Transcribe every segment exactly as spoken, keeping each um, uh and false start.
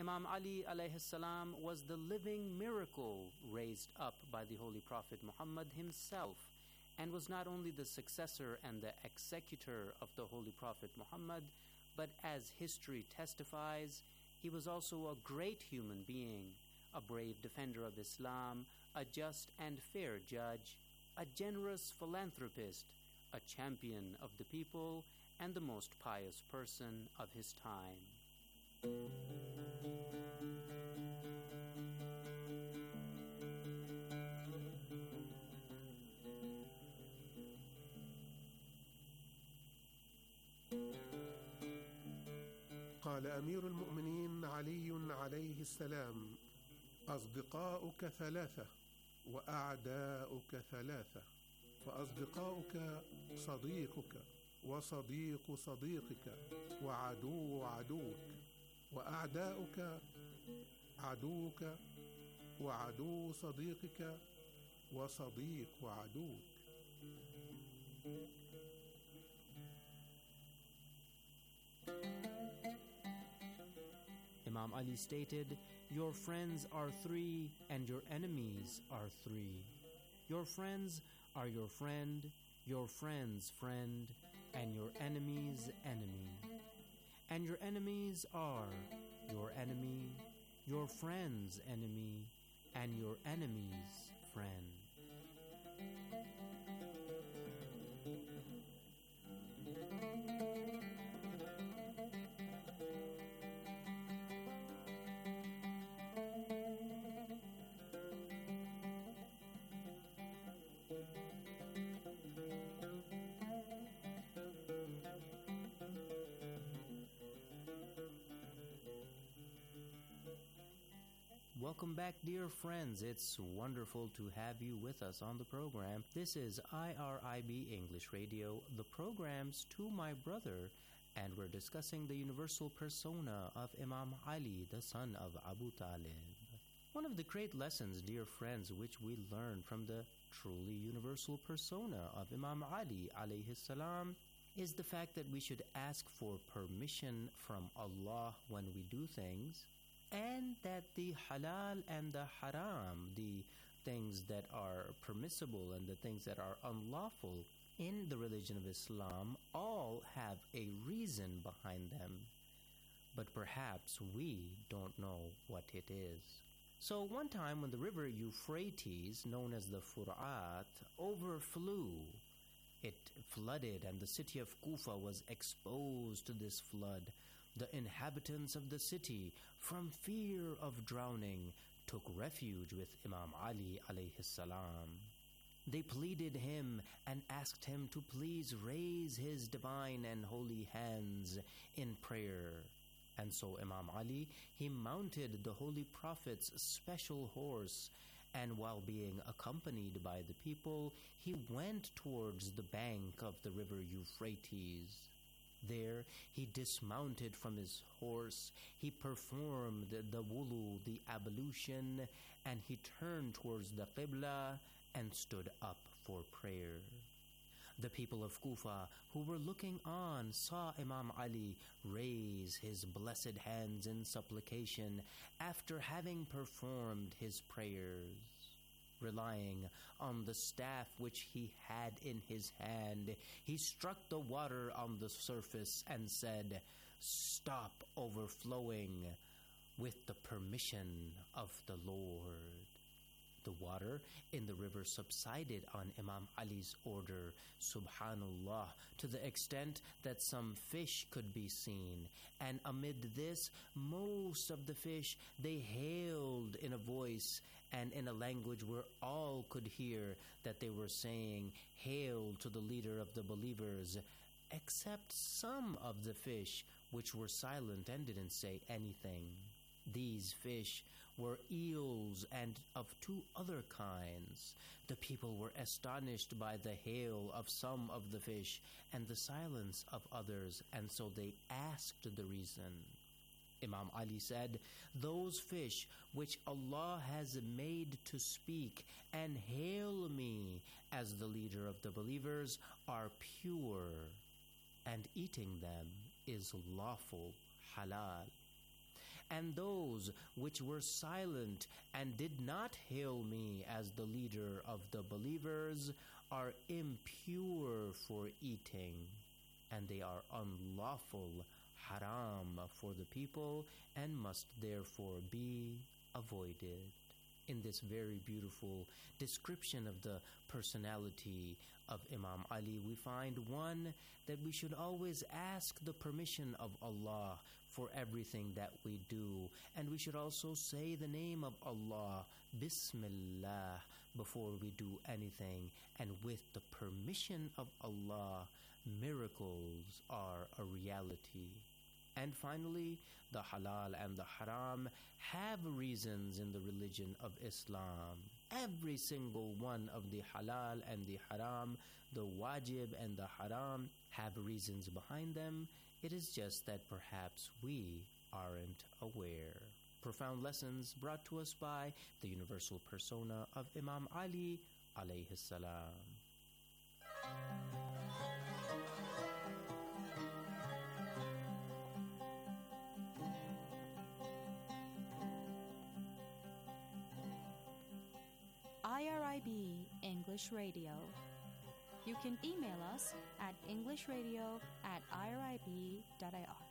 Imam Ali alayhi salam was the living miracle raised up by the Holy Prophet Muhammad himself, and was not only the successor and the executor of the Holy Prophet Muhammad, but as history testifies, he was also a great human being, a brave defender of Islam, a just and fair judge, a generous philanthropist, a champion of the people, and the most pious person of his time. قال أمير المؤمنين علي عليه السلام: أصدقاؤك ثلاثة وأعداؤك ثلاثة، فأصدقاؤك صديقك وصديق صديقك وعدو عدوك، وأعداؤك عدوك وعدو صديقك وصديق عدوك. Imam Ali stated, "Your friends are three and your enemies are three. Your friends are your friend, your friend's friend, and your enemy's enemy. And your enemies are your enemy, your friend's enemy, and your enemy's friend." Welcome back, dear friends. It's wonderful to have you with us on the program. This is I R I B English Radio, the program's To My Brother, and we're discussing the universal persona of Imam Ali, the son of Abu Talib. One of the great lessons, dear friends, which we learn from the truly universal persona of Imam Ali alayhi salam is the fact that we should ask for permission from Allah when we do things, and that the halal and the haram, the things that are permissible and the things that are unlawful in the religion of Islam, all have a reason behind them. But perhaps we don't know what it is. So one time when the river Euphrates, known as the Furat, overflew, it flooded and the city of Kufa was exposed to this flood. The inhabitants of the city, from fear of drowning, took refuge with Imam Ali alayhi salam. They pleaded him and asked him to please raise his divine and holy hands in prayer. And so Imam Ali, he mounted the Holy Prophet's special horse, and while being accompanied by the people, he went towards the bank of the river Euphrates. There, he dismounted from his horse, he performed the wudu, the ablution, and he turned towards the Qibla and stood up for prayer. The people of Kufa, who were looking on, saw Imam Ali raise his blessed hands in supplication after having performed his prayers. Relying on the staff which he had in his hand, he struck the water on the surface and said, "Stop overflowing with the permission of the Lord." The water in the river subsided on Imam Ali's order, subhanallah, to the extent that some fish could be seen. And amid this, most of the fish, they hailed in a voice and in a language where all could hear that they were saying, "Hail to the leader of the believers," except some of the fish which were silent and didn't say anything. These fish were eels and of two other kinds. The people were astonished by the hail of some of the fish and the silence of others, and so they asked the reason. Imam Ali said, "Those fish which Allah has made to speak and hail me as the leader of the believers are pure, and eating them is lawful, halal. and those which were silent and did not hail me as the leader of the believers are impure for eating, and they are unlawful, haram for the people, and must therefore be avoided. In this very beautiful description of the personality of Imam Ali, we find one, that we should always ask the permission of Allah for everything that we do, and we should also say the name of Allah, Bismillah, before we do anything, and with the permission of Allah, miracles are a reality. And finally, the halal and the haram have reasons in the religion of Islam. Every single one of the halal and the haram, the wajib and the haram, have reasons behind them. It is just that perhaps we aren't aware. Profound lessons brought to us by the universal persona of Imam Ali alayhi salam. I R I B English Radio. You can email us at englishradio at irib dot I R.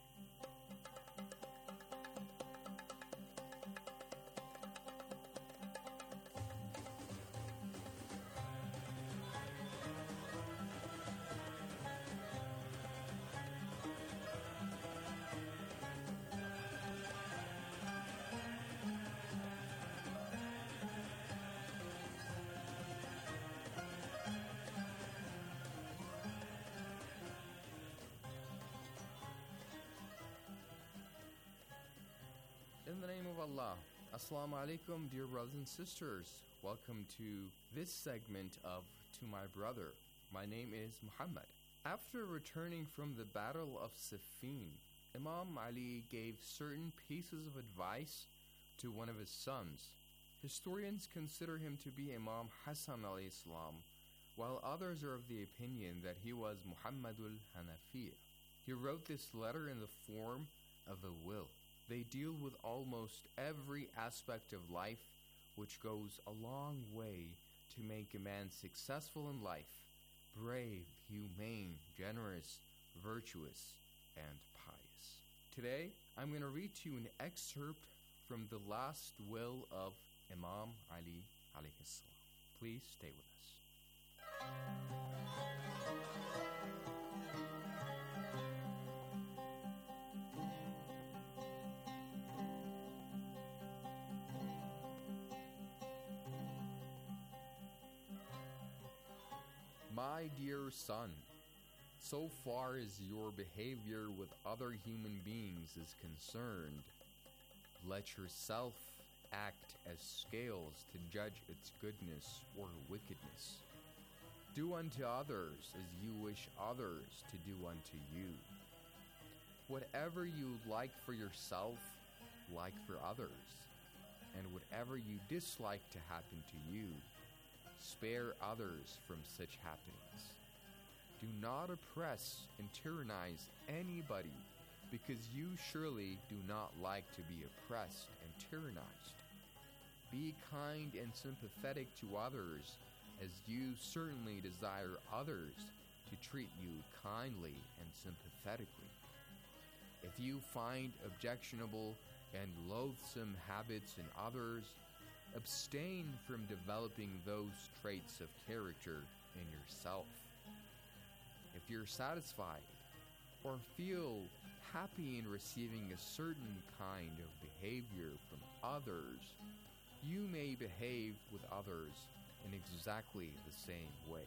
In the name of Allah, Assalamu alaikum, dear brothers and sisters. Welcome to this segment of To My Brother. My name is Muhammad. After returning from the Battle of Siffin, Imam Ali gave certain pieces of advice to one of his sons. Historians consider him to be Imam Hassan alayhi salam, while others are of the opinion that he was Muhammadul Hanafiya. He wrote this letter in the form of a will. They deal with almost every aspect of life, which goes a long way to make a man successful in life, brave, humane, generous, virtuous, and pious. Today, I'm going to read to you an excerpt from the last will of Imam Ali alayhi salam. Please stay with us. My dear son, so far as your behavior with other human beings is concerned, let yourself act as scales to judge its goodness or wickedness. Do unto others as you wish others to do unto you. Whatever you like for yourself, like for others, and whatever you dislike to happen to you, spare others from such happenings. Do not oppress and tyrannize anybody, because you surely do not like to be oppressed and tyrannized. Be kind and sympathetic to others, as you certainly desire others to treat you kindly and sympathetically. If you find objectionable and loathsome habits in others, abstain from developing those traits of character in yourself. If you're satisfied or feel happy in receiving a certain kind of behavior from others, you may behave with others in exactly the same way.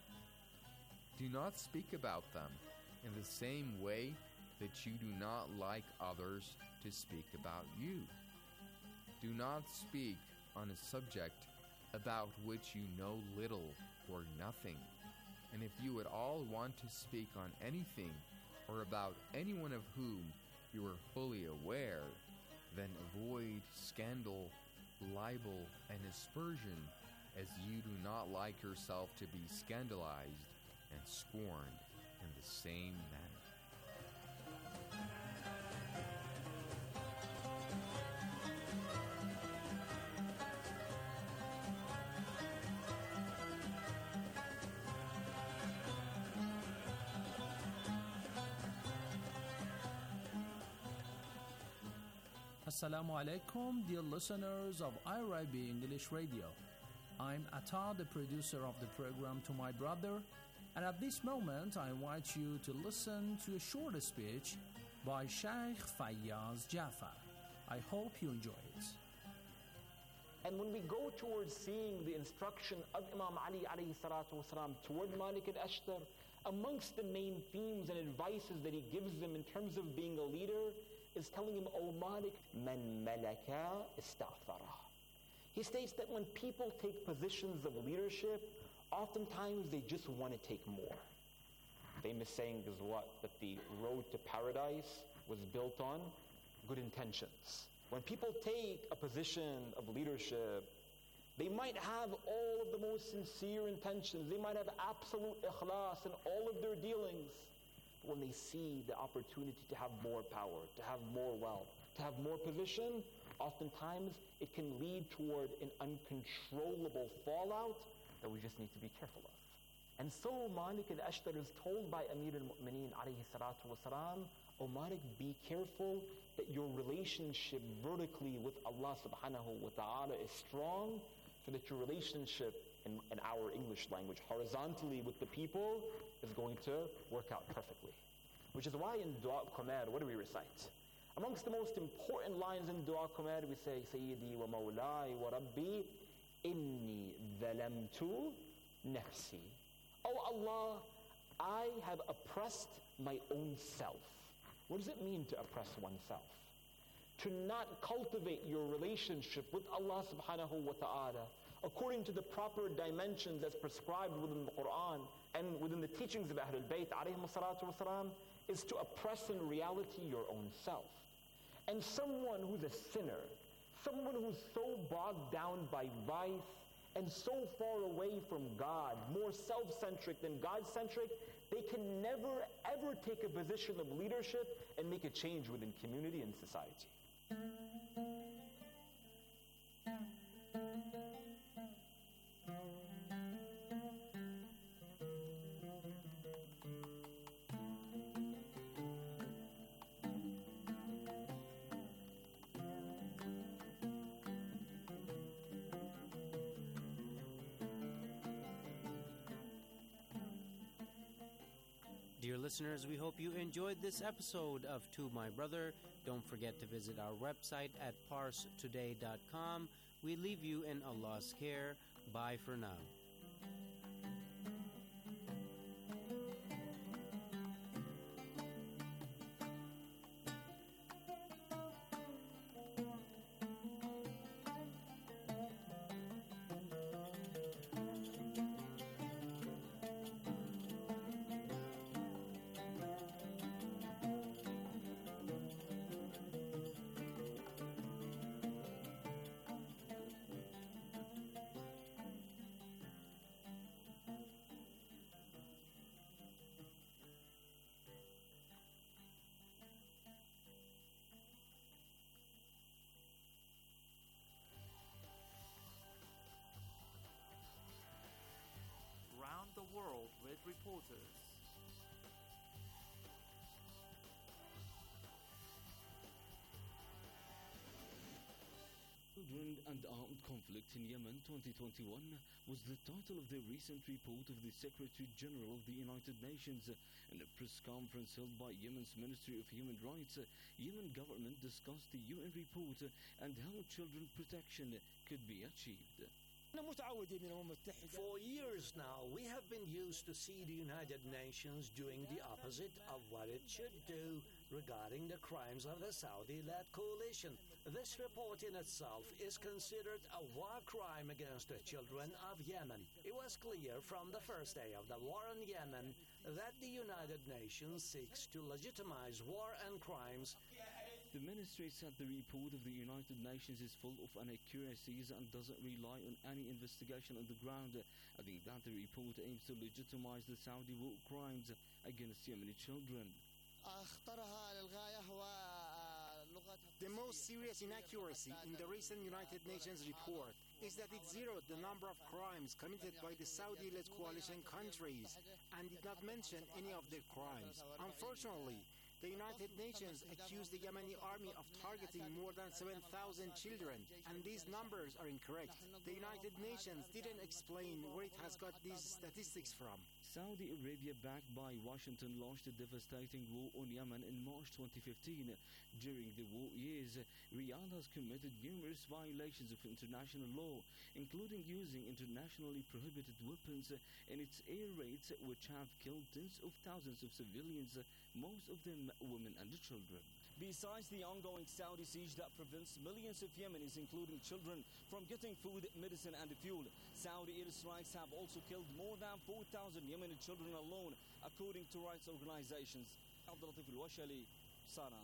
Do not speak about them in the same way that you do not like others to speak about you. Do not speak on a subject about which you know little or nothing. And if you at all want to speak on anything or about anyone of whom you are fully aware, then avoid scandal, libel, and aspersion, as you do not like yourself to be scandalized and scorned in the same manner. Assalamu alaikum, dear listeners of I R I B English Radio. I'm Atta, the producer of the program To My Brother, and at this moment I invite you to listen to a short speech by Sheikh Fayyaz Jafar. I hope you enjoy it. And when we go towards seeing the instruction of Imam Ali alayhi salatu wasalam toward Malik al-Ashtar, amongst the main themes and advices that he gives them in terms of being a leader is telling him, O Malik, man malaka ista'thara. He states that when people take positions of leadership, oftentimes they just want to take more. Famous saying is what? That the road to paradise was built on good intentions. When people take a position of leadership, they might have all of the most sincere intentions. They might have absolute ikhlas in all of their dealings. But when they see the opportunity to have more power, to have more wealth, to have more position, oftentimes it can lead toward an uncontrollable fallout that we just need to be careful of. And so Malik al-Ashtar is told by Amir al-Mu'mineen alayhi salatu wasalam, O Malik, be careful that your relationship vertically with Allah subhanahu wa ta'ala is strong, so that your relationship in, in our English language horizontally with the people is going to work out perfectly. Which is why in Dua Qamar, what do we recite? Amongst the most important lines in Dua Qamar, we say, Sayyidi wa Mawlai wa Rabbi, Inni dhalamtu nafsi. Oh Allah, I have oppressed my own self. What does it mean to oppress oneself? To not cultivate your relationship with Allah subhanahu wa ta'ala according to the proper dimensions as prescribed within the Quran and within the teachings of Ahlul Bayt alayhim salatu wasalam, is to oppress in reality your own self. And someone who's a sinner, someone who's so bogged down by vice and so far away from God, more self-centric than God-centric, they can never ever take a position of leadership and make a change within community and society. Dear listeners, we hope you enjoyed this episode of To My Brother. Don't forget to visit our website at parse today dot com. We leave you in Allah's care. Bye for now. The world with reporters. Children and Armed Conflict in Yemen twenty twenty-one was the title of the recent report of the Secretary General of the United Nations. In a press conference held by Yemen's Ministry of Human Rights, Yemen government discussed the U N report and how children protection could be achieved. For years now, we have been used to see the United Nations doing the opposite of what it should do regarding the crimes of the Saudi-led coalition. This report in itself is considered a war crime against the children of Yemen. It was clear from the first day of the war in Yemen that the United Nations seeks to legitimize war and crimes. The ministry said the report of the United Nations is full of inaccuracies and doesn't rely on any investigation on the ground, adding that the report aims to legitimize the Saudi war crimes against Yemeni children. The most serious inaccuracy in the recent United Nations report is that it zeroed the number of crimes committed by the Saudi-led coalition countries and did not mention any of their crimes. Unfortunately, The United Nations accused the Yemeni army of targeting more than seven thousand children, and these numbers are incorrect. The United Nations didn't explain where it has got these statistics from. Saudi Arabia, backed by Washington, launched a devastating war on Yemen in March twenty fifteen. During the war years, Riyadh has committed numerous violations of international law, including using internationally prohibited weapons in its air raids, which have killed tens of thousands of civilians, most of them women and children. Besides the ongoing Saudi siege that prevents millions of Yemenis, including children, from getting food, medicine, and fuel, Saudi airstrikes have also killed more than four thousand Yemeni children alone, according to rights organizations. Abdulatif Al-Washali, Sana.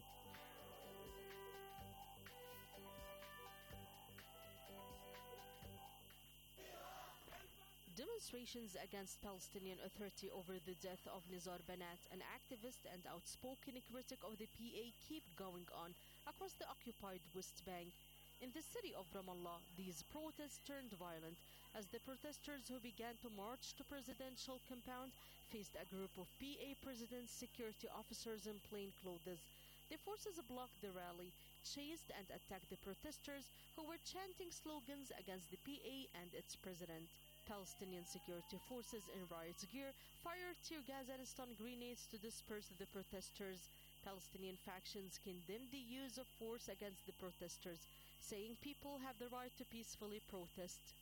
Demonstrations against Palestinian Authority over the death of Nizar Banat, an activist and outspoken critic of the P A, keep going on across the occupied West Bank. In the city of Ramallah, these protests turned violent as the protesters who began to march to presidential compound faced a group of P A president's security officers in plain clothes. The forces blocked the rally, chased and attacked the protesters who were chanting slogans against the P A and its president. Palestinian security forces in riot gear fired tear gas and stun grenades to disperse the protesters. Palestinian factions condemned the use of force against the protesters, saying people have the right to peacefully protest.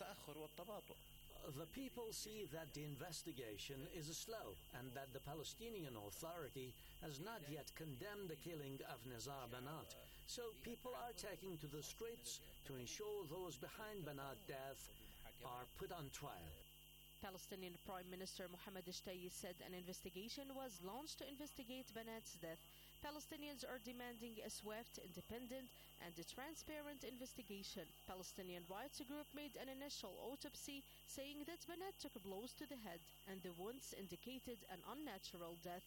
The people see that the investigation is slow and that the Palestinian Authority has not yet condemned the killing of Nizar Banat. So people are taking to the streets to ensure those behind Banat's death are put on trial. Palestinian Prime Minister Mohammed Shtayyeh said an investigation was launched to investigate Banat's death. Palestinians are demanding a swift, independent, and a transparent investigation. Palestinian rights group made an initial autopsy saying that Banat took blows to the head and the wounds indicated an unnatural death.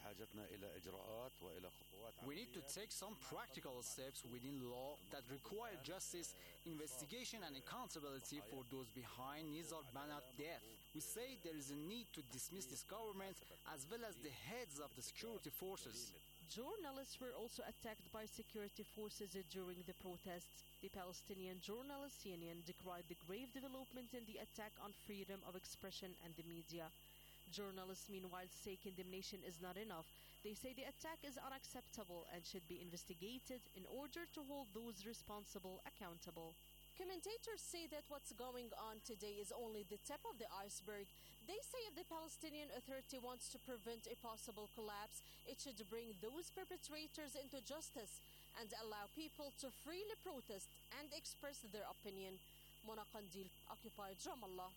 We need to take some practical steps within law that require justice, investigation, and accountability for those behind Nizar Banat's death. We say there is a need to dismiss this government as well as the heads of the security forces. Journalists were also attacked by security forces during the protests. The Palestinian Journalists Union decried the grave development in the attack on freedom of expression and the media. Journalists, meanwhile, say condemnation is not enough. They say the attack is unacceptable and should be investigated in order to hold those responsible accountable. Commentators say that what's going on today is only the tip of the iceberg. They say if the Palestinian Authority wants to prevent a possible collapse, it should bring those perpetrators into justice and allow people to freely protest and express their opinion. Mona Qandil, occupied Ramallah.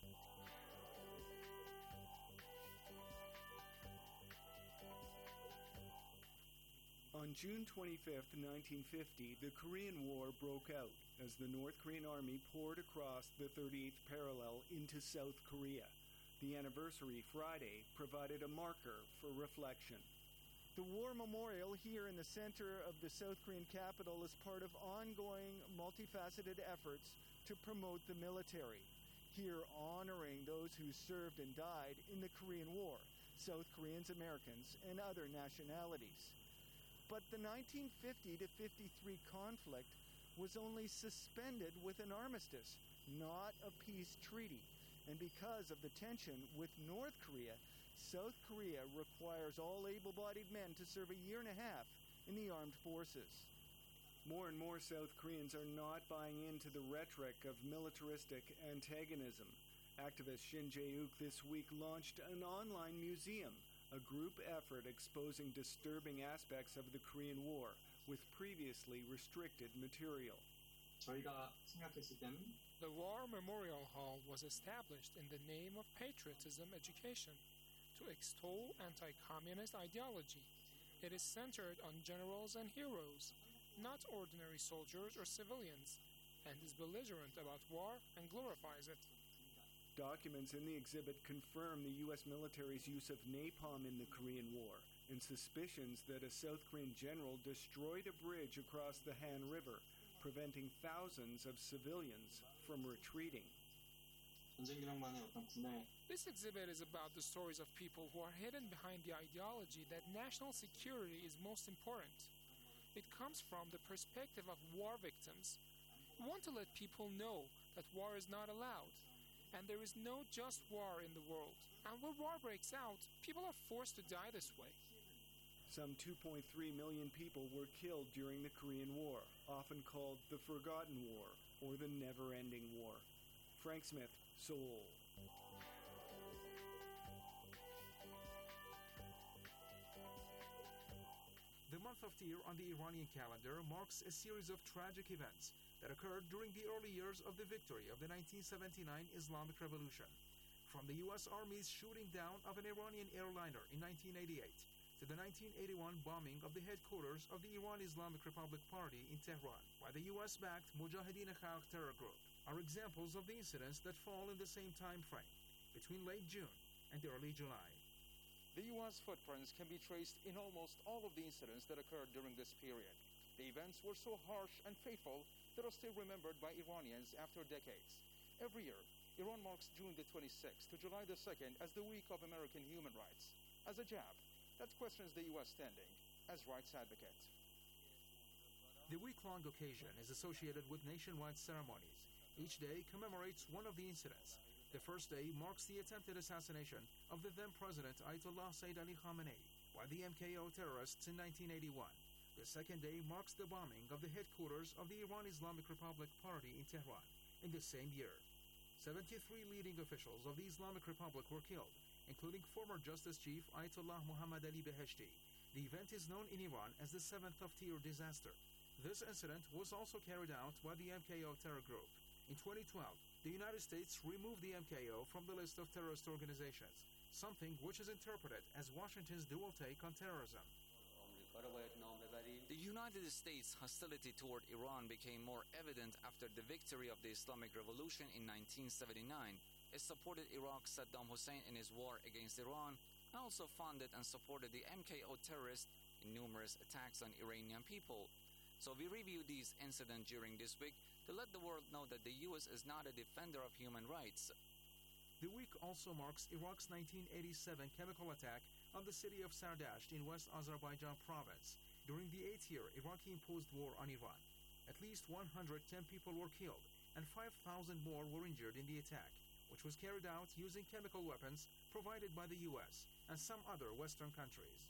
On June twenty-fifth, nineteen fifty, the Korean War broke out as the North Korean army poured across the thirty-eighth parallel into South Korea. The anniversary Friday provided a marker for reflection. The War Memorial here in the center of the South Korean capital is part of ongoing multifaceted efforts to promote the military, here honoring those who served and died in the Korean War, South Koreans, Americans, and other nationalities. But the nineteen fifty to fifty-three conflict was only suspended with an armistice, not a peace treaty. And because of the tension with North Korea, South Korea requires all able-bodied men to serve a year and a half in the armed forces. More and more South Koreans are not buying into the rhetoric of militaristic antagonism. Activist Shin Jae-wook this week launched an online museum, a group effort exposing disturbing aspects of the Korean War with previously restricted material. The War Memorial Hall was established in the name of patriotism education to extol anti-communist ideology. It is centered on generals and heroes, not ordinary soldiers or civilians, and is belligerent about war and glorifies it. Documents in the exhibit confirm the U S military's use of napalm in the Korean War and suspicions that a South Korean general destroyed a bridge across the Han River, preventing thousands of civilians from retreating. This exhibit is about the stories of people who are hidden behind the ideology that national security is most important. It comes from the perspective of war victims. We want to let people know that war is not allowed, and there is no just war in the world. And when war breaks out, people are forced to die this way. Some two point three million people were killed during the Korean War, often called the Forgotten War or the Never-Ending War. Frank Smith, Seoul. The month of Tir on the Iranian calendar marks a series of tragic events that occurred during the early years of the victory of the nineteen seventy-nine Islamic Revolution. From the U S Army's shooting down of an Iranian airliner in nineteen eighty-eight to the nineteen eighty-one bombing of the headquarters of the Iran Islamic Republic Party in Tehran by the U S-backed Mujahideen Khalq terror group are examples of the incidents that fall in the same time frame, between late June and early July. The U S footprints can be traced in almost all of the incidents that occurred during this period. The events were so harsh and fateful that are still remembered by Iranians after decades. Every year, Iran marks June the twenty-sixth to July the second as the Week of American Human Rights, as a jab that questions the U S standing as rights advocate. The week-long occasion is associated with nationwide ceremonies. Each day commemorates one of the incidents. The first day marks the attempted assassination of the then-President Ayatollah Sayyid Ali Khamenei by the M K O terrorists in nineteen eighty-one. The second day marks the bombing of the headquarters of the Iran Islamic Republic Party in Tehran in the same year. seventy-three leading officials of the Islamic Republic were killed, including former Justice Chief Ayatollah Muhammad Ali Beheshti. The event is known in Iran as the seventh of Tir disaster. This incident was also carried out by the M K O terror group. In twenty twelve, the United States removed the M K O from the list of terrorist organizations, something which is interpreted as Washington's dual take on terrorism. The United States' hostility toward Iran became more evident after the victory of the Islamic Revolution in nineteen seventy-nine. It supported Iraq's Saddam Hussein in his war against Iran, and also funded and supported the M K O terrorists in numerous attacks on Iranian people. So we reviewed these incidents during this week to let the world know that the U S is not a defender of human rights. The week also marks Iraq's nineteen eighty-seven chemical attack on the city of Sardasht in West Azerbaijan province during the eight-year Iraqi-imposed war on Iran. At least one hundred ten people were killed and five thousand more were injured in the attack, which was carried out using chemical weapons provided by the U S and some other Western countries.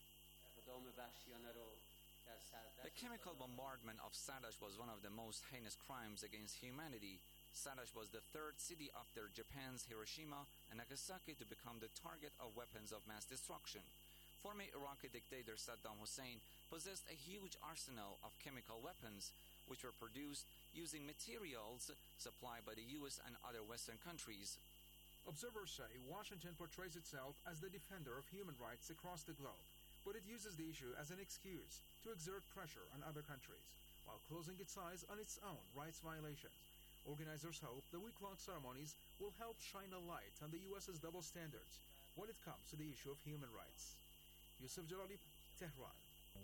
The chemical bombardment of Sardasht was one of the most heinous crimes against humanity. Sardasht was the third city after Japan's Hiroshima and Nagasaki to become the target of weapons of mass destruction. Former Iraqi dictator Saddam Hussein possessed a huge arsenal of chemical weapons, which were produced using materials supplied by the U S and other Western countries. Observers say Washington portrays itself as the defender of human rights across the globe, but it uses the issue as an excuse to exert pressure on other countries, while closing its eyes on its own rights violations. Organizers hope the week-long ceremonies will help shine a light on the U S's double standards when it comes to the issue of human rights. Yusuf Jalali, Tehran.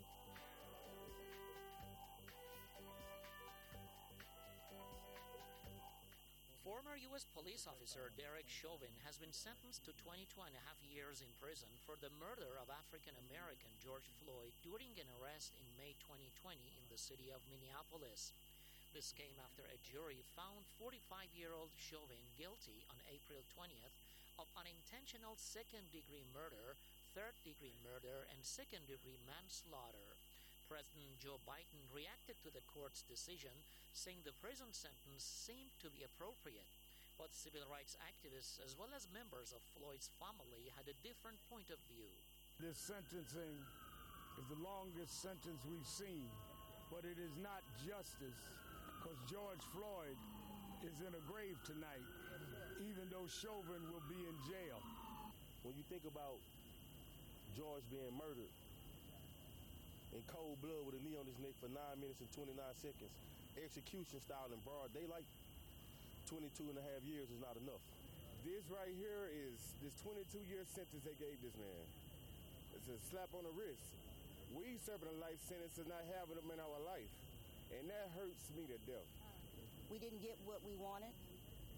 Former U S police officer Derek Chauvin has been sentenced to twenty-two and a half years in prison for the murder of African-American George Floyd during an arrest in May twenty twenty in the city of Minneapolis. This came after a jury found forty-five-year-old Chauvin guilty on April twentieth of unintentional second-degree murder, third-degree murder, and second-degree manslaughter. President Joe Biden reacted to the court's decision, saying the prison sentence seemed to be appropriate. But civil rights activists, as well as members of Floyd's family, had a different point of view. This sentencing is the longest sentence we've seen, but it is not justice, because George Floyd is in a grave tonight, even though Chauvin will be in jail. When you think about George being murdered in cold blood with a knee on his neck for nine minutes and twenty-nine seconds, execution style in broad daylight, twenty-two and a half years is not enough. This right here is this twenty-two year sentence they gave this man. It's a slap on the wrist. We serving a life sentence and not having them in our life, and that hurts me to death. We didn't get what we wanted.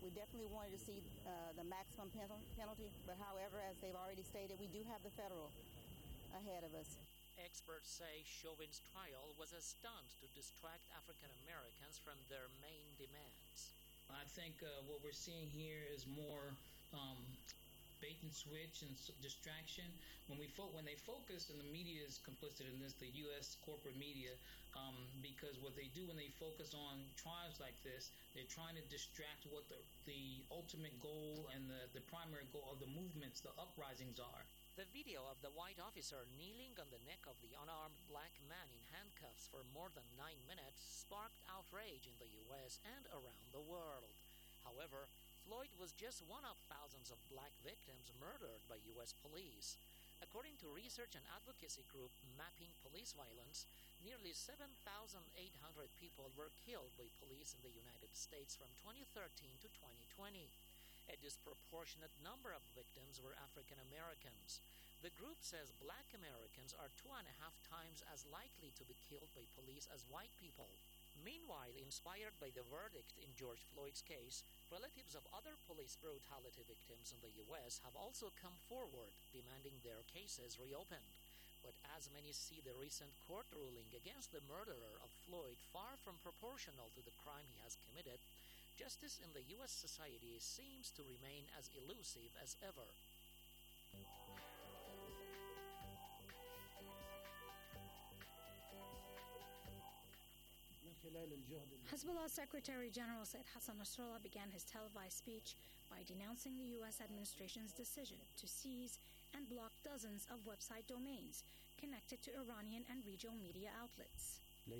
We definitely wanted to see uh, the maximum pen- penalty, but however, as they've already stated, we do have the federal ahead of us. Experts say Chauvin's trial was a stunt to distract African Americans from their main demands. I think uh, what we're seeing here is more um, bait and switch and s- distraction. When we fo- when they focus, and the media is complicit in this, the U S corporate media, um, because what they do when they focus on trials like this, they're trying to distract what the, the ultimate goal and the, the primary goal of the movements, the uprisings are. The video of the white officer kneeling on the neck of the unarmed black man in handcuffs for more than nine minutes sparked outrage in the U S and around the world. However, Floyd was just one of thousands of black victims murdered by U S police. According to research and advocacy group Mapping Police Violence, nearly seven thousand eight hundred people were killed by police in the United States from twenty thirteen to twenty twenty. A disproportionate number of victims were African Americans. The group says black Americans are two and a half times as likely to be killed by police as white people. Meanwhile, inspired by the verdict in George Floyd's case, relatives of other police brutality victims in the U S have also come forward demanding their cases reopened. But as many see the recent court ruling against the murderer of Floyd far from proportional to the crime he has committed, justice in the U S society seems to remain as elusive as ever. Hezbollah Secretary General Said Hassan Nasrallah began his televised speech by denouncing the U S administration's decision to seize and block dozens of website domains connected to Iranian and regional media outlets.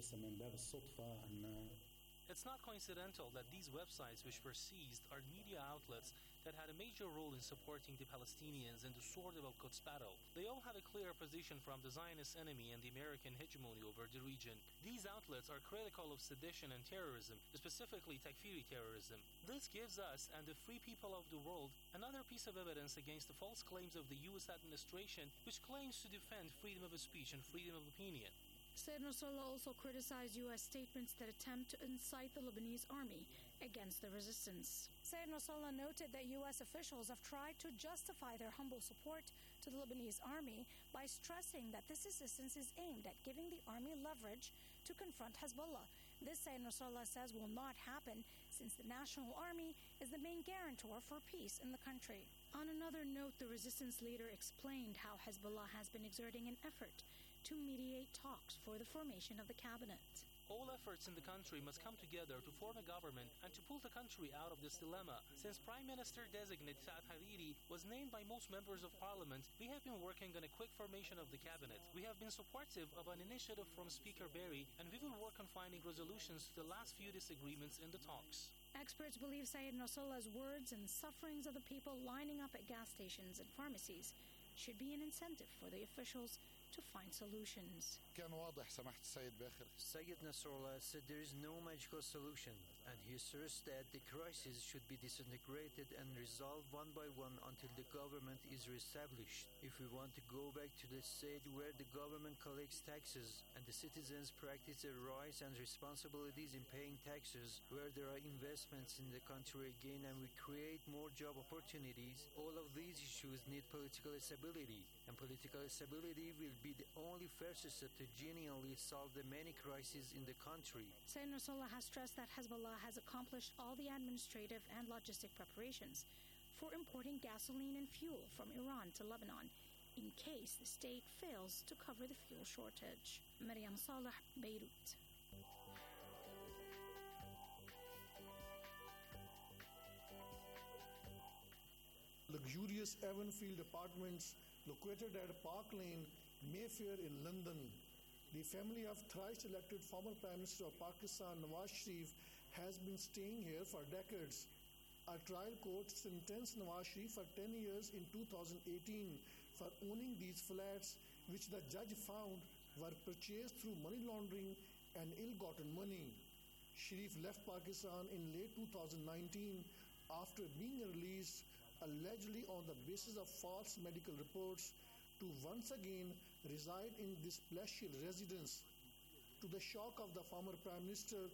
It's not coincidental that these websites which were seized are media outlets that had a major role in supporting the Palestinians in the Sword of Al-Quds battle. They all had a clear position from the Zionist enemy and the American hegemony over the region. These outlets are critical of sedition and terrorism, specifically Takfiri terrorism. This gives us and the free people of the world another piece of evidence against the false claims of the U S administration, which claims to defend freedom of speech and freedom of opinion. Said Nasrallah also criticized U S statements that attempt to incite the Lebanese army against the resistance. Said Nasrallah noted that U S officials have tried to justify their humble support to the Lebanese army by stressing that this assistance is aimed at giving the army leverage to confront Hezbollah. This, Said Nasrallah says, will not happen since the National Army is the main guarantor for peace in the country. On another note, the resistance leader explained how Hezbollah has been exerting an effort to mediate talks for the formation of the cabinet. All efforts in the country must come together to form a government and to pull the country out of this dilemma. Since Prime Minister-designate Saad Hariri was named by most members of parliament, we have been working on a quick formation of the cabinet. We have been supportive of an initiative from Speaker Berry, and we will work on finding resolutions to the last few disagreements in the talks. Experts believe Said Nasrallah's words and sufferings of the people lining up at gas stations and pharmacies should be an incentive for the officials to find solutions. Sayyid Nasrallah said there is no magical solution, and he stressed that the crisis should be disintegrated and resolved one by one until the government is reestablished. If we want to go back to the state where the government collects taxes and the citizens practice their rights and responsibilities in paying taxes, where there are investments in the country again and we create more job opportunities, all of these issues need political stability, and political stability will be the only first step to genuinely solve the many crises in the country. Said Nasrallah has stressed that Hezbollah has accomplished all the administrative and logistic preparations for importing gasoline and fuel from Iran to Lebanon in case the state fails to cover the fuel shortage. Maryam Saleh, Beirut. Luxurious Avonfield apartments located at Park Lane, Mayfair in London. The family of thrice-elected former Prime Minister of Pakistan, Nawaz Sharif, has been staying here for decades. A trial court sentenced Nawaz Sharif for ten years in two thousand eighteen for owning these flats, which the judge found were purchased through money laundering and ill-gotten money. Sharif left Pakistan in late two thousand nineteen after being released allegedly on the basis of false medical reports to once again reside in this palatial residence. To the shock of the former Prime Minister,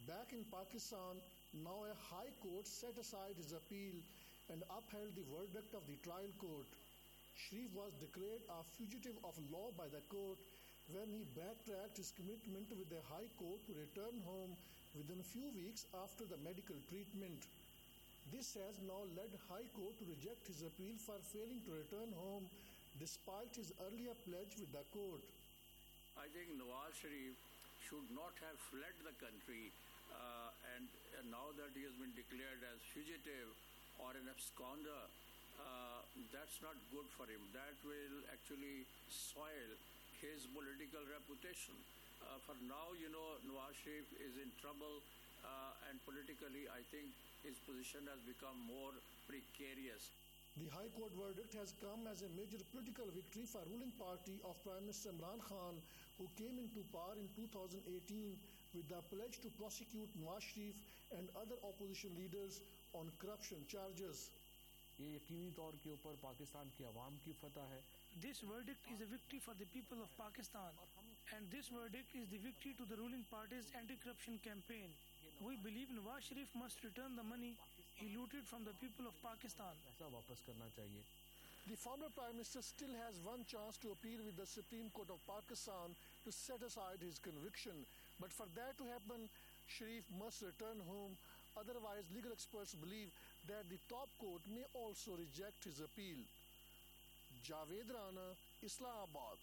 Back in Pakistan, now a high court set aside his appeal and upheld the verdict of the trial court. Sharif was declared a fugitive of law by the court when he backtracked his commitment with the High Court to return home within a few weeks after the medical treatment. This has now led High Court to reject his appeal for failing to return home despite his earlier pledge with the court. I think Nawaz Sharif should not have fled the country uh, and, and now that he has been declared as fugitive or an absconder, uh, that's not good for him. That will actually soil his political reputation. Uh, for now, you know, Nawaz Sharif is in trouble uh, and politically I think his position has become more precarious. The High Court verdict has come as a major political victory for ruling party of Prime Minister Imran Khan, who came into power in two thousand eighteen with the pledge to prosecute Nawaz Sharif and other opposition leaders on corruption charges. ये यकीनी तौर के ऊपर पाकिस्तान की आवाम की फतह है. This verdict is a victory for the people of Pakistan, and this verdict is the victory to the ruling party's anti-corruption campaign. We believe Nawaz Sharif must return the money he looted from the people of Pakistan. ऐसा वापस करना चाहिए. The former Prime Minister still has one chance to appeal with the Supreme Court of Pakistan to set aside his conviction. But for that to happen, Sharif must return home. Otherwise, legal experts believe that the top court may also reject his appeal. Javed Rana, Islamabad.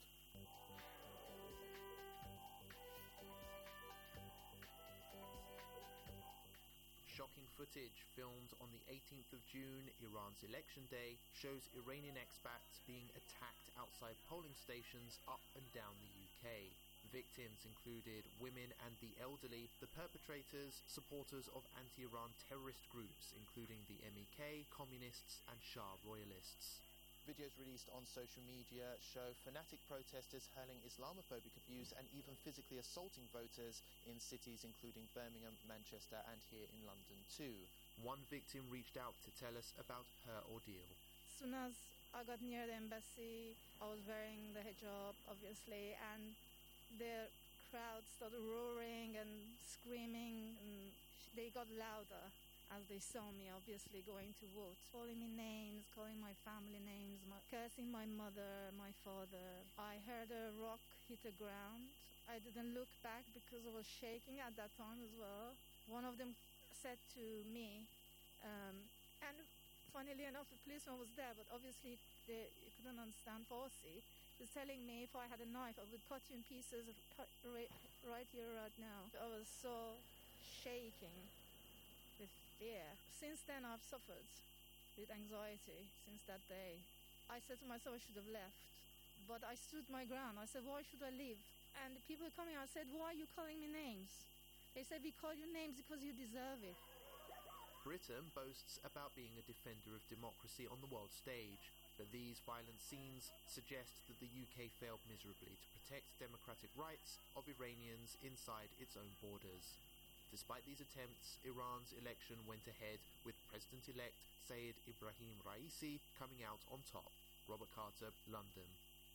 Shocking footage filmed on the eighteenth of June, Iran's election day, shows Iranian expats being attacked outside polling stations up and down the U K. Victims included women and the elderly, the perpetrators supporters of anti-Iran terrorist groups including the M E K, communists and Shah royalists. Videos released on social media show fanatic protesters hurling Islamophobic abuse and even physically assaulting voters in cities including Birmingham, Manchester and here in London too. One victim reached out to tell us about her ordeal. As soon as I got near the embassy, I was wearing the hijab obviously, and the crowd started roaring and screaming, and they got louder as they saw me obviously going to vote, calling me names, calling my family names, my, cursing my mother, my father. I heard a rock hit the ground. I didn't look back because I was shaking at that time as well. One of them said to me, um, and funnily enough the policeman was there, but obviously they couldn't understand Farsi. He was telling me if I had a knife I would cut you in pieces cut right, right here right now. I was so shaking with fear. Since then I've suffered with anxiety since that day. I said to myself I should have left, but I stood my ground. I said, why should I leave? And the people coming out said, why are you calling me names? They said, we call you names because you deserve it. Britain boasts about being a defender of democracy on the world stage, but these violent scenes suggest that the U K failed miserably to protect democratic rights of Iranians inside its own borders. Despite these attempts, Iran's election went ahead with President-elect Saeed Ibrahim Raisi coming out on top. Robert Carter, London.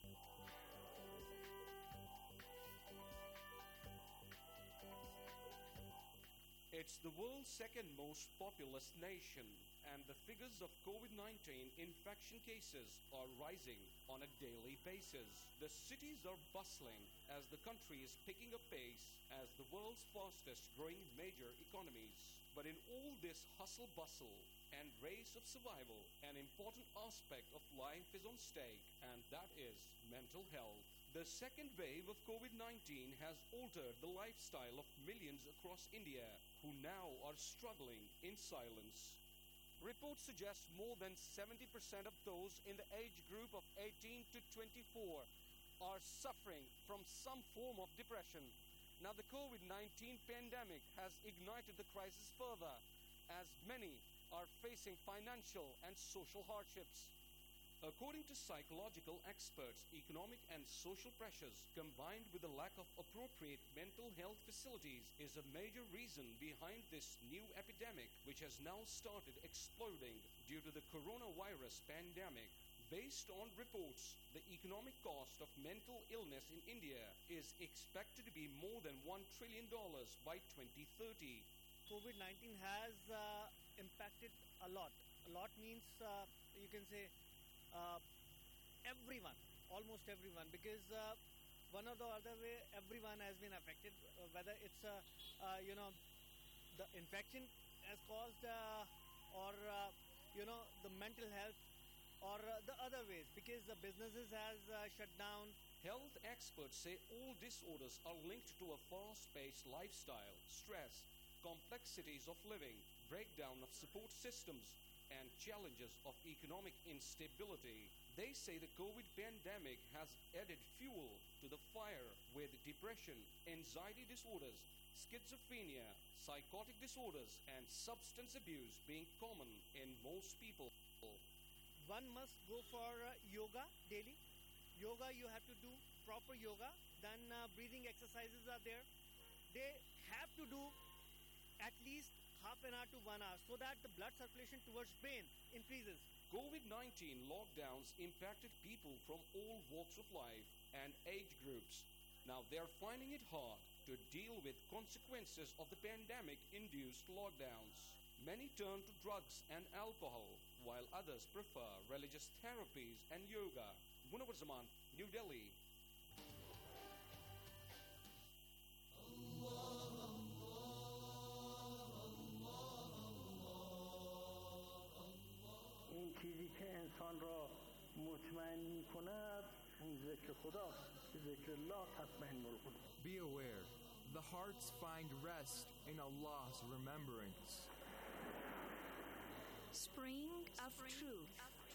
It's the world's second most populous nation, and the figures of COVID nineteen infection cases are rising on a daily basis. The cities are bustling as the country is picking up pace as the world's fastest growing major economies. But in all this hustle bustle and race of survival, an important aspect of life is on stake, and that is mental health. The second wave of COVID nineteen has altered the lifestyle of millions across India who now are struggling in silence. Reports suggest more than seventy percent of those in the age group of eighteen to twenty-four are suffering from some form of depression. Now the COVID nineteen pandemic has ignited the crisis further as many are facing financial and social hardships. According to psychological experts, economic and social pressures combined with the lack of appropriate mental health facilities is a major reason behind this new epidemic, which has now started exploding due to the coronavirus pandemic. Based on reports, the economic cost of mental illness in India is expected to be more than one trillion dollars by twenty thirty. COVID nineteen has uh, impacted a lot. A lot means uh, you can say uh, everyone, almost everyone, because uh, one or the other way, everyone has been affected, uh, whether it's, uh, uh, you know, the infection has caused uh, or, uh, you know, the mental health or uh, the other ways, because the businesses has uh, shut down. Health experts say all disorders are linked to a fast-paced lifestyle, stress, complexities of living, breakdown of support systems, and challenges of economic instability. They say the COVID pandemic has added fuel to the fire, with depression, anxiety disorders, schizophrenia, psychotic disorders, and substance abuse being common in most people. One must go for uh, yoga daily. Yoga, you have to do proper yoga. Then uh, breathing exercises are there. They have to do at least half an hour to one hour so that the blood circulation towards brain increases. COVID nineteen lockdowns impacted people from all walks of life and age groups. Now they're finding it hard to deal with consequences of the pandemic-induced lockdowns. Many turn to drugs and alcohol, while others prefer religious therapies and yoga. Munawar Zaman, New Delhi. این چیزی که انسان را مطمئن می کند اون ذکر خداست. ذکر الله تطمئن القلوب. Be aware, the hearts find rest in Allah's remembrance. Spring of Truth.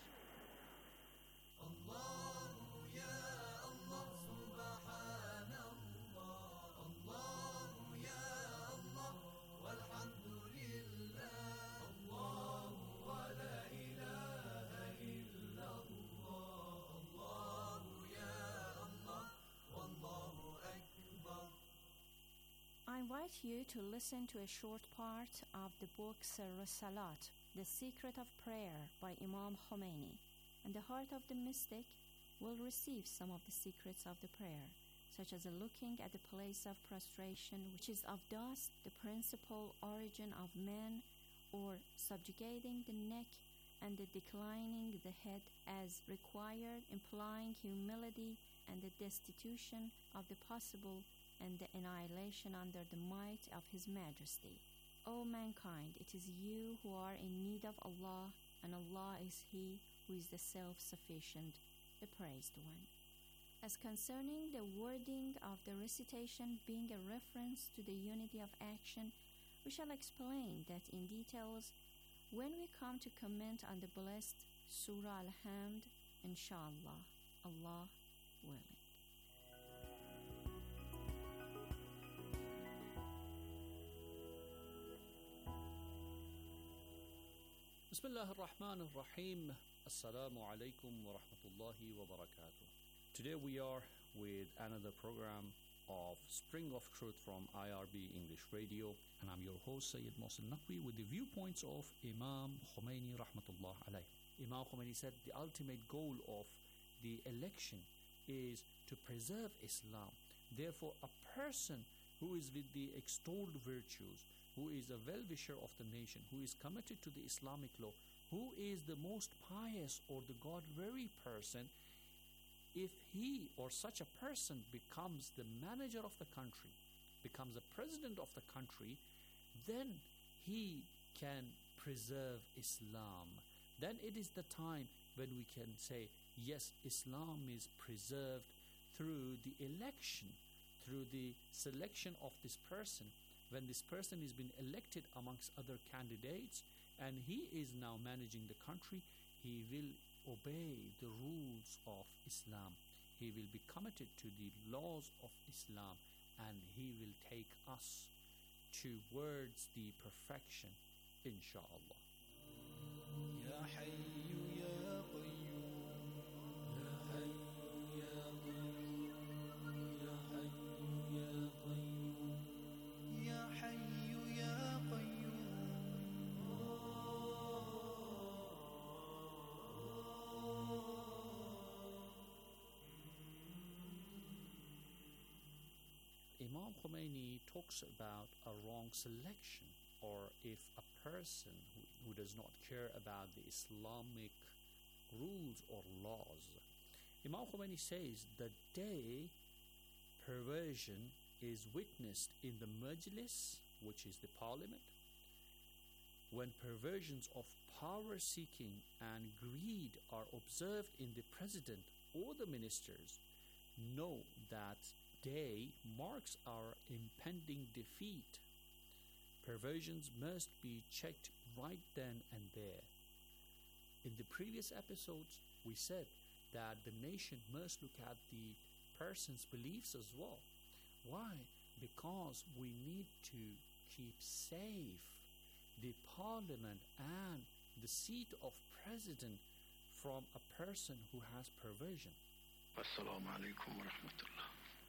I invite you to listen to a short part of the book Sirr Salat, The Secret of Prayer by Imam Khomeini, and the heart of the mystic will receive some of the secrets of the prayer, such as looking at the place of prostration, which is of dust, the principal origin of man, or subjugating the neck and the declining the head as required, implying humility and the destitution of the possible and the annihilation under the might of His Majesty. O mankind, it is you who are in need of Allah, and Allah is He who is the self-sufficient, the praised one. As concerning the wording of the recitation being a reference to the unity of action, we shall explain that in details when we come to comment on the blessed Surah Al-Hamd, inshallah, Allah willing. Bismillah ar-Rahman ar-Rahim. Assalamu alaikum wa rahmatullahi wa barakatuh. Today we are with another program of Spring of Truth from I R B English Radio, and I'm your host Sayyid Mohsin Naqvi with the viewpoints of Imam Khomeini rahmatullah alayh. Imam Khomeini said the ultimate goal of the election is to preserve Islam. Therefore, a person who is with the extolled virtues, who is a well-wisher of the nation, who is committed to the Islamic law, who is the most pious or the God-weary person, if he or such a person becomes the manager of the country, becomes the president of the country, then he can preserve Islam. Then it is the time when we can say, yes, Islam is preserved through the election, through the selection of this person. When this person is been elected amongst other candidates and he is now managing the country, he will obey the rules of Islam. He will be committed to the laws of Islam, and he will take us towards the perfection, inshallah. Ya Hayyu Ya Qayyum. Oh Imam Khomeini talks about a wrong selection, or if a person who, who does not care about the Islamic rules or laws. Imam Khomeini says the day perversion is witnessed in the Majlis, which is the parliament, when perversions of power-seeking and greed are observed in the president or the ministers, know that day marks our impending defeat. Perversions must be checked right then and there. In the previous episodes, we said that the nation must look at the person's beliefs as well. Why? Because we need to keep safe the parliament and the seat of president from a person who has perversion. Assalamu alaikum wa rahmatullah.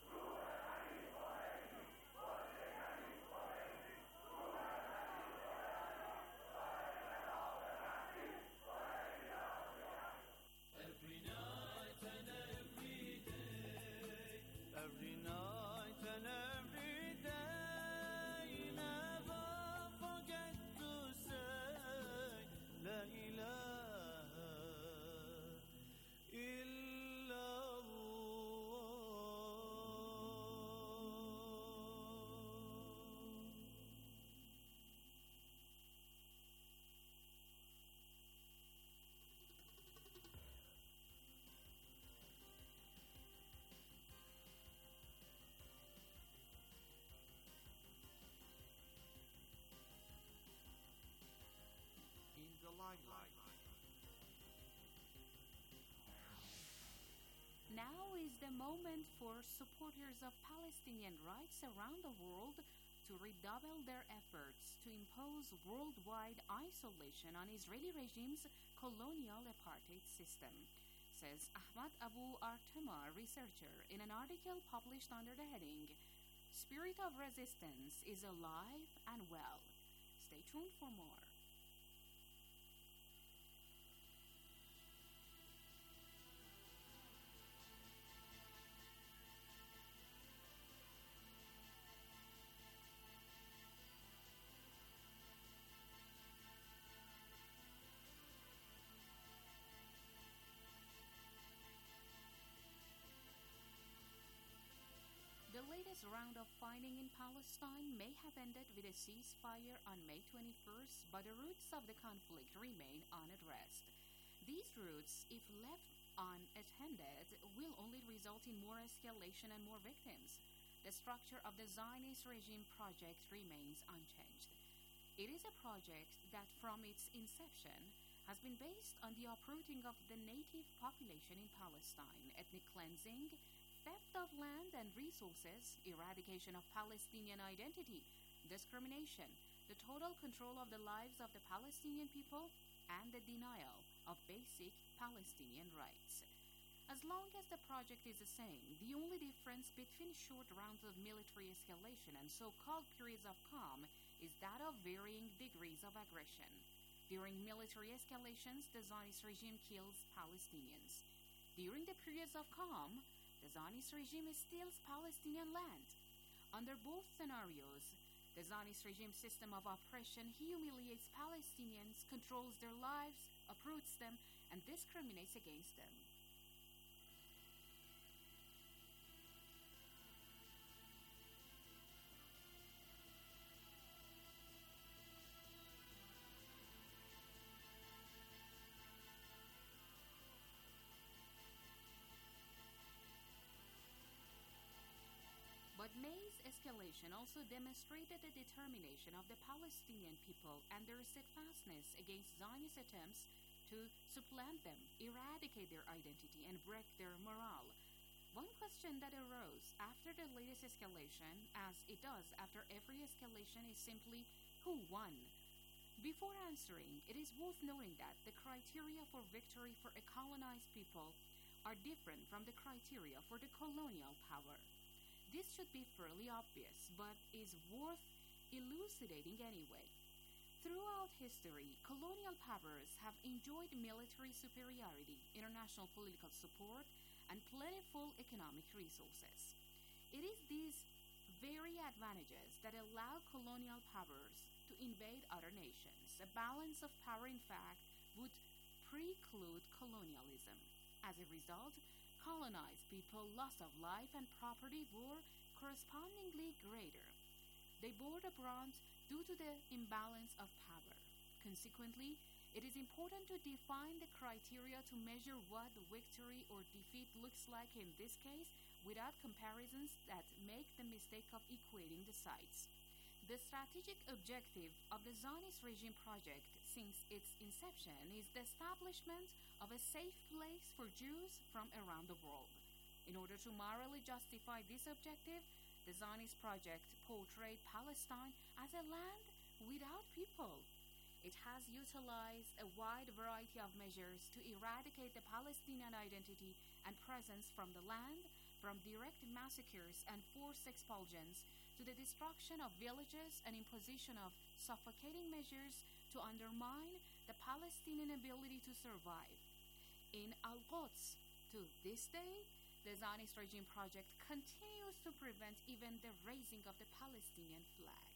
Now is the moment for supporters of Palestinian rights around the world to redouble their efforts to impose worldwide isolation on Israeli regime's colonial apartheid system, says Ahmad Abu Artema, researcher, in an article published under the heading Spirit of Resistance is Alive and Well. Stay tuned for more. The latest round of fighting in Palestine may have ended with a ceasefire on May twenty-first, but the roots of the conflict remain unaddressed. These roots, if left unattended, will only result in more escalation and more victims. The structure of the Zionist regime project remains unchanged. It is a project that, from its inception, has been based on the uprooting of the native population in Palestine, ethnic cleansing, theft of land and resources, eradication of Palestinian identity, discrimination, the total control of the lives of the Palestinian people, and the denial of basic Palestinian rights. As long as the project is the same, the only difference between short rounds of military escalation and so-called periods of calm is that of varying degrees of aggression. During military escalations, the Zionist regime kills Palestinians. During the periods of calm, the Zionist regime steals Palestinian land. Under both scenarios, the Zionist regime system of oppression humiliates Palestinians, controls their lives, uproots them, and discriminates against them. But May's escalation also demonstrated the determination of the Palestinian people and their steadfastness against Zionist attempts to supplant them, eradicate their identity, and break their morale. One question that arose after the latest escalation, as it does after every escalation, is simply who won? Before answering, it is worth noting that the criteria for victory for a colonized people are different from the criteria for the colonial power. This should be fairly obvious, but is worth elucidating anyway. Throughout history, colonial powers have enjoyed military superiority, international political support, and plentiful economic resources. It is these very advantages that allow colonial powers to invade other nations. A balance of power, in fact, would preclude colonialism. As a result, colonized people, loss of life and property were correspondingly greater. They bore the brunt due to the imbalance of power. Consequently, it is important to define the criteria to measure what victory or defeat looks like in this case without comparisons that make the mistake of equating the sides. The strategic objective of the Zionist regime project since its inception is the establishment of a safe place for Jews from around the world. In order to morally justify this objective, the Zionist project portrayed Palestine as a land without people. It has utilized a wide variety of measures to eradicate the Palestinian identity and presence from the land, from direct massacres and forced expulsions to the destruction of villages and imposition of suffocating measures to undermine the Palestinian ability to survive. In Al-Quds, to this day, the Zionist regime project continues to prevent even the raising of the Palestinian flag.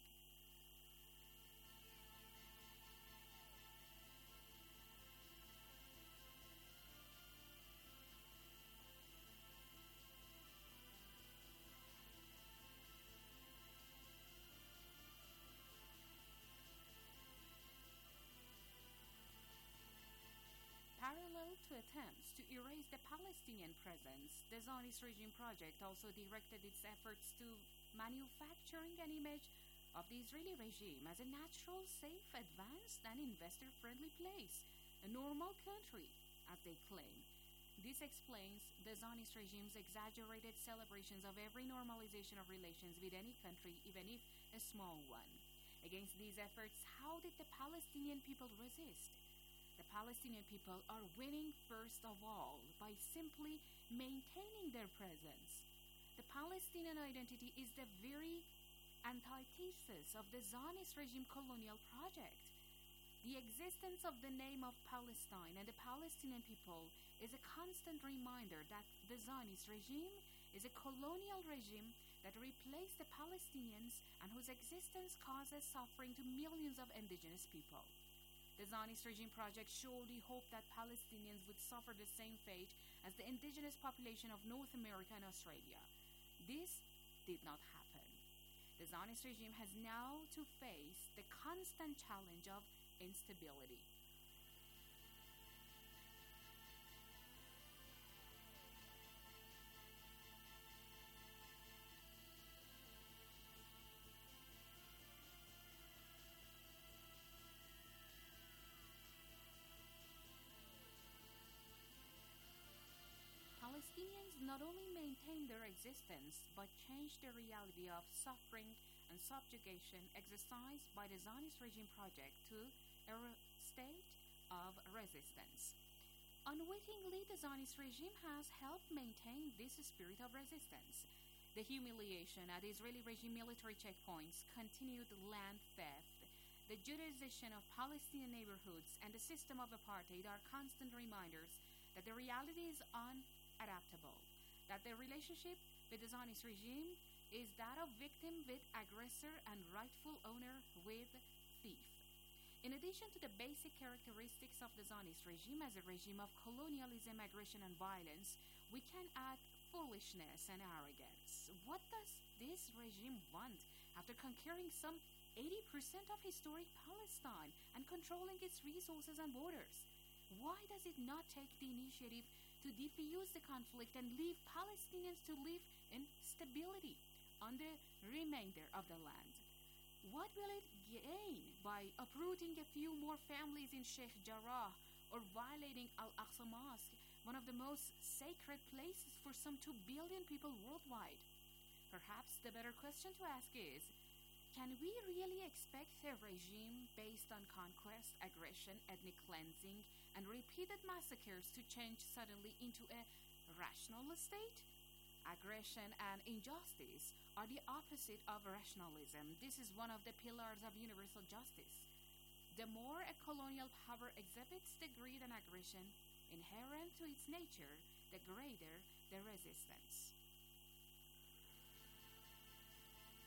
Parallel to attempts to erase the Palestinian presence, the Zionist regime project also directed its efforts to manufacturing an image of the Israeli regime as a natural, safe, advanced, and investor-friendly place, a normal country, as they claim. This explains the Zionist regime's exaggerated celebrations of every normalization of relations with any country, even if a small one. Against these efforts, how did the Palestinian people resist? The Palestinian people are winning first of all by simply maintaining their presence. The Palestinian identity is the very antithesis of the Zionist regime colonial project. The existence of the name of Palestine and the Palestinian people is a constant reminder that the Zionist regime is a colonial regime that replaced the Palestinians and whose existence causes suffering to millions of indigenous people. The Zionist regime project surely hoped that Palestinians would suffer the same fate as the indigenous population of North America and Australia. This did not happen. The Zionist regime has now to face the constant challenge of instability. Palestinians not only maintain their existence but change the reality of suffering and subjugation exercised by the Zionist regime project to a re- state of resistance. Unwittingly, the Zionist regime has helped maintain this spirit of resistance. The humiliation at Israeli regime military checkpoints, continued land theft, the Judaization of Palestinian neighborhoods, and the system of apartheid are constant reminders that the reality is unadaptable, that the relationship with the Zionist regime is that of victim with aggressor and rightful owner with thief. In addition to the basic characteristics of the Zionist regime as a regime of colonialism, aggression, and violence, we can add foolishness and arrogance. What does this regime want after conquering some eighty percent of historic Palestine and controlling its resources and borders? Why does it not take the initiative to defuse the conflict and leave Palestinians to live in stability on the remainder of the land? What will it gain by uprooting a few more families in Sheikh Jarrah or violating Al-Aqsa Mosque, one of the most sacred places for some two billion people worldwide? Perhaps the better question to ask is, can we really expect a regime based on conquest, aggression, ethnic cleansing, and repeated massacres to change suddenly into a rational state? Aggression and injustice are the opposite of rationalism. This is one of the pillars of universal justice. The more a colonial power exhibits the greed and aggression inherent to its nature, the greater the resistance.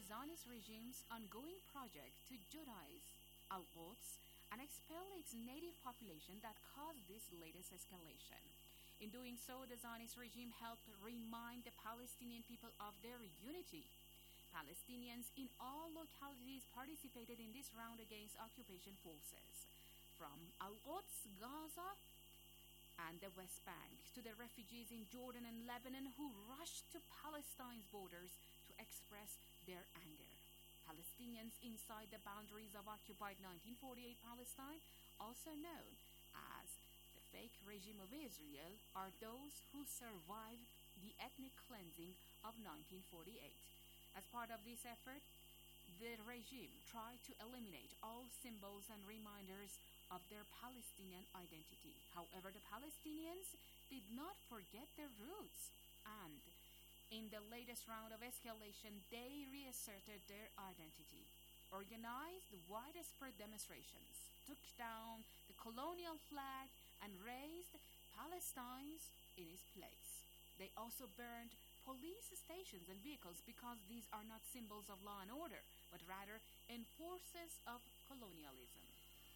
Zionist regime's ongoing project to Judaize Al-Quds and expel its native population that caused this latest escalation. In doing so, the Zionist regime helped remind the Palestinian people of their unity. Palestinians in all localities participated in this round against occupation forces, from Al-Quds, Gaza, and the West Bank, to the refugees in Jordan and Lebanon who rushed to Palestine's borders to express their anger. Palestinians inside the boundaries of occupied nineteen forty-eight Palestine, also known as the fake regime of Israel, are those who survived the ethnic cleansing of nineteen forty-eight. As part of this effort, the regime tried to eliminate all symbols and reminders of their Palestinian identity. However, the Palestinians did not forget their roots, and in the latest round of escalation, they reasserted their identity, organized widespread demonstrations, took down the colonial flag, and raised Palestine's in its place. They also burned police stations and vehicles because these are not symbols of law and order, but rather enforcers of colonialism.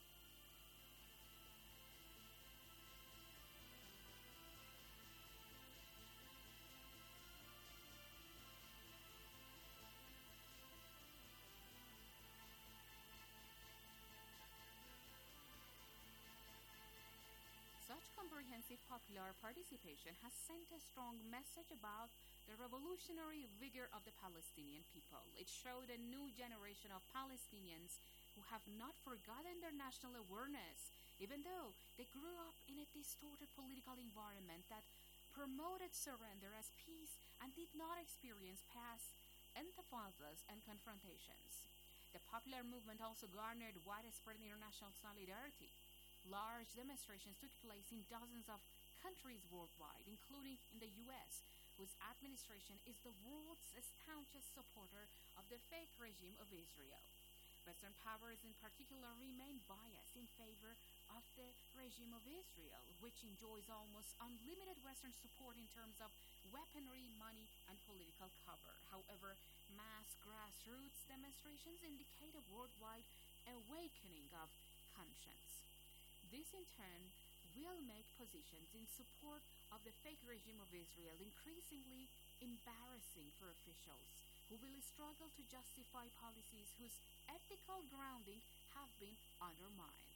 Such comprehensive popular participation has sent a strong message about the revolutionary vigor of the Palestinian people. It showed a new generation of Palestinians who have not forgotten their national awareness, even though they grew up in a distorted political environment that promoted surrender as peace and did not experience past intifadas and confrontations. The popular movement also garnered widespread international solidarity. Large demonstrations took place in dozens of countries worldwide, including in the U S, whose administration is the world's staunchest supporter of the fake regime of Israel. Western powers in particular remain biased in favor of the regime of Israel, which enjoys almost unlimited Western support in terms of weaponry, money, and political cover. However, mass grassroots demonstrations indicate a worldwide awakening of conscience. This, in turn, will make positions in support of the fake regime of Israel increasingly embarrassing for officials who will struggle to justify policies whose ethical grounding have been undermined.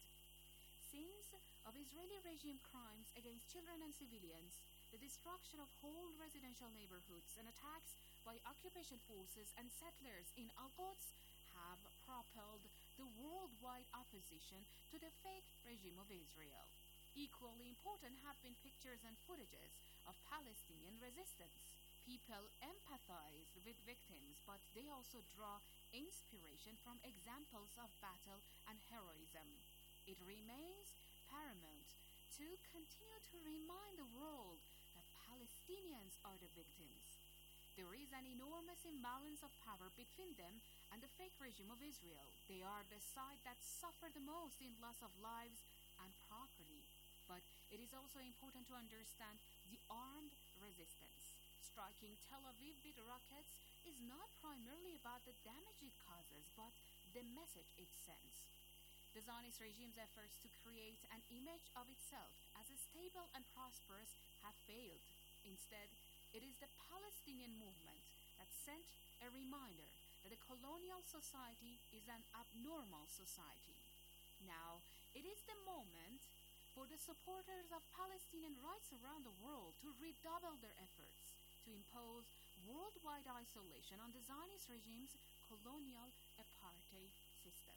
Scenes of Israeli regime crimes against children and civilians, the destruction of whole residential neighborhoods, and attacks by occupation forces and settlers in Al-Quds have propelled the worldwide opposition to the fake regime of Israel. Equally important have been pictures and footages of Palestinian resistance. People empathize with victims, but they also draw inspiration from examples of battle and heroism. It remains paramount to continue to remind the world that Palestinians are the victims. There is an enormous imbalance of power between them and the fake regime of Israel. They are the side that suffer the most in loss of lives and property. But it is also important to understand the armed resistance. Striking Tel Aviv with rockets is not primarily about the damage it causes, but the message it sends. The Zionist regime's efforts to create an image of itself as stable and prosperous have failed. Instead, it is the Palestinian movement that sent a reminder that a colonial society is an abnormal society. Now, it is the moment for the supporters of Palestinian rights around the world to redouble their efforts to impose worldwide isolation on the Zionist regime's colonial apartheid system.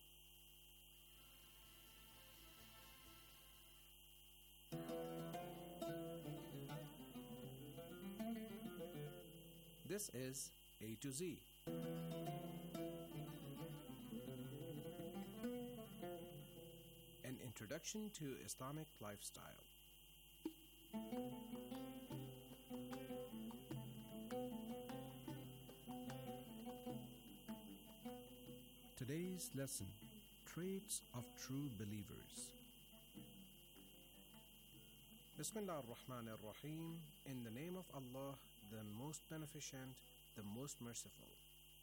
This is A to Z. An introduction to Islamic lifestyle. Today's lesson, Traits of True Believers. Bismillah ar-Rahman ar-Rahim. In the name of Allah, the most beneficent, the most merciful.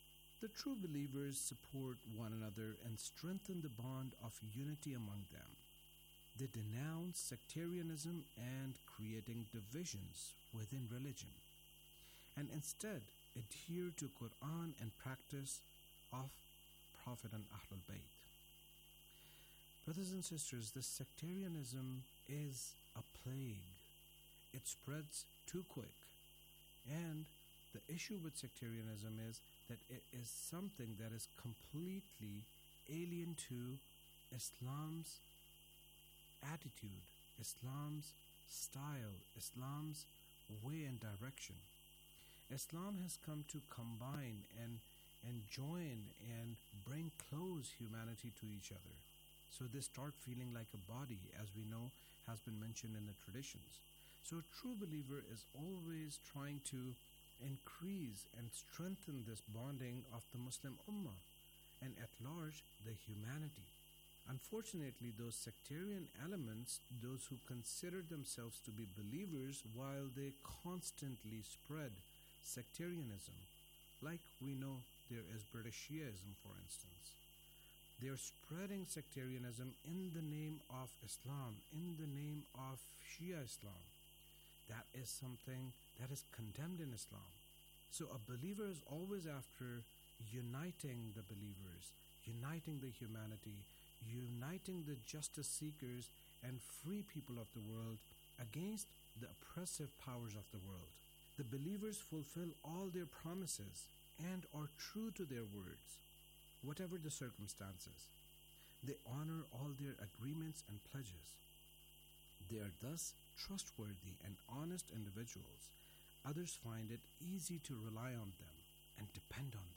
The true believers support one another and strengthen the bond of unity among them. They denounce sectarianism and creating divisions within religion, and instead adhere to Quran and practice of Prophet and Ahlul Bayt. Brothers and sisters, this sectarianism is a plague. It spreads too quick. And the issue with sectarianism is that it is something that is completely alien to Islam's attitude, Islam's style, Islam's way and direction. Islam has come to combine and, and join and bring close humanity to each other. So they start feeling like a body, as we know has been mentioned in the traditions. So a true believer is always trying to increase and strengthen this bonding of the Muslim Ummah and at large the humanity. Unfortunately, those sectarian elements, those who consider themselves to be believers while they constantly spread sectarianism, like we know there is British Shiaism, for instance. They are spreading sectarianism in the name of Islam, in the name of Shia Islam. That is something that is condemned in Islam. So a believer is always after uniting the believers, uniting the humanity, uniting the justice seekers and free people of the world against the oppressive powers of the world. The believers fulfill all their promises and are true to their words, whatever the circumstances. They honor all their agreements and pledges. They are thus trustworthy and honest individuals. Others find it easy to rely on them and depend on them.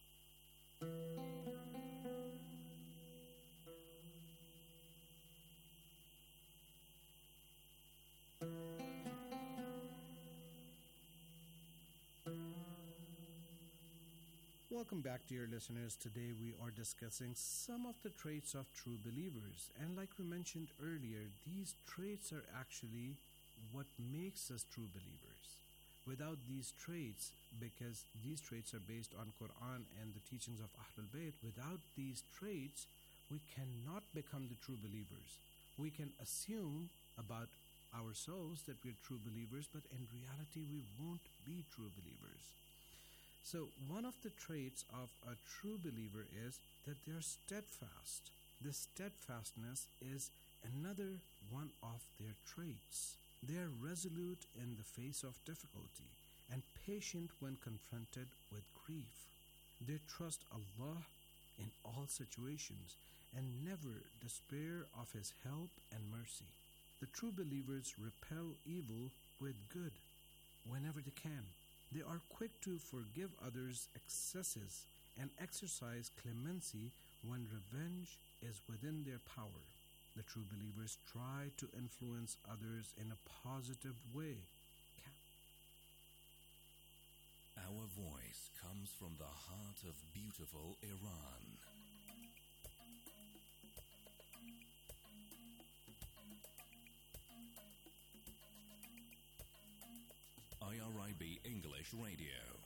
Welcome back, dear listeners. Today we are discussing some of the traits of true believers. And like we mentioned earlier, these traits are actually what makes us true believers. Without these traits, because these traits are based on Quran and the teachings of Ahlul Bayt, without these traits, we cannot become the true believers. We can assume about ourselves that we're true believers, but in reality we won't be true believers. So one of the traits of a true believer is that they are steadfast. This steadfastness is another one of their traits. They are resolute in the face of difficulty and patient when confronted with grief. They trust Allah in all situations and never despair of His help and mercy. The true believers repel evil with good whenever they can. They are quick to forgive others' excesses and exercise clemency when revenge is within their power. The true believers try to influence others in a positive way. Our voice comes from the heart of beautiful Iran. I R I B English Radio.